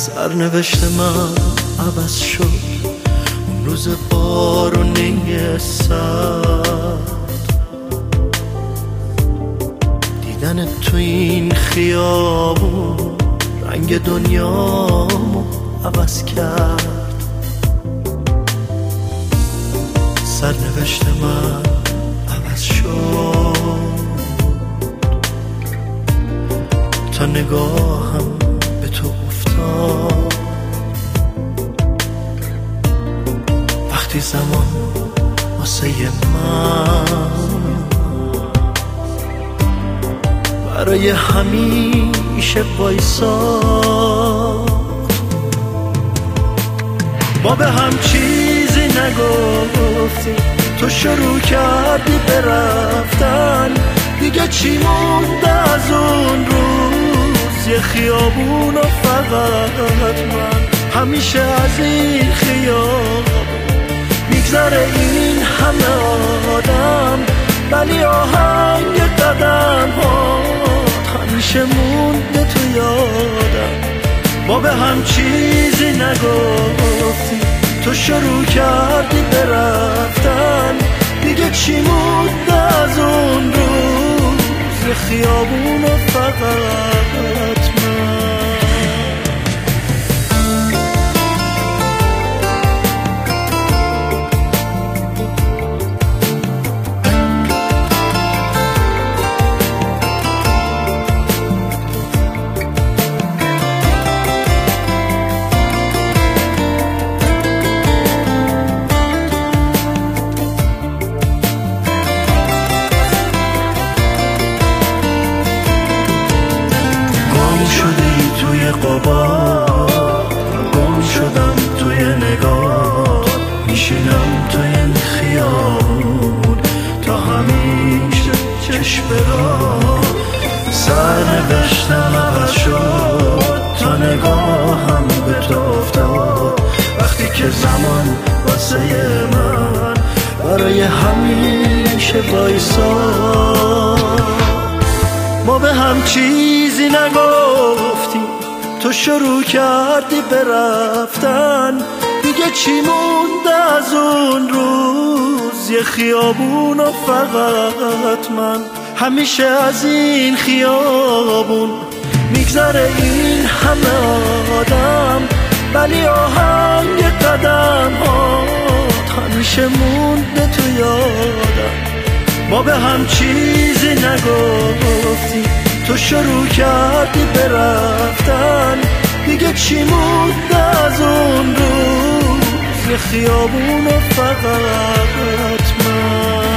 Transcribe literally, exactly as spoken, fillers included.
سرنوشت من عوض شد اون روز بارونی سرد، دیدن تو این خیابون رنگ دنیامو عوض کرد. سرنوشت من عوض شد تا نگاهم به تو افتاد. وقتی زمان واسه من برای همیشه وایساد، ما به هم چیزی نگفتیم، تو شروع کردی به رفتن. دیگه چی مونده از اون روز؟ یه خیابون و فقط من. همیشه از این خیابون میگذره این همه آدم، ولی آهنگ قدم هات همیشه مونده تو یادم. ما به هم چیزی نگفتیم، تو شروع کردی به رفتن. دیگه چی مونده از اون روز؟ یه خیابون و فقط من. گم شدم توی نگاه، میشینم توی این خیابون تا همیشه چشم را. سرنوشتم عوض شد تا نگاهم به تو افتاد. وقتی که زمان واسه من برای همیشه وایساد، ما به هم چیزی نگفتیم، تو شروع کردی به رفتن. دیگه چی مونده از اون روز؟ یه خیابون و فقط من. همیشه از این خیابون میگذره این همه آدم، ولی آهنگ قدم هات همیشه مونده تو یادم. ما به هم چیزی نگفتیم، تو شروع کردی به رفتن. دیگه چی مونده از اون روز؟ یه خیابون و فقط من.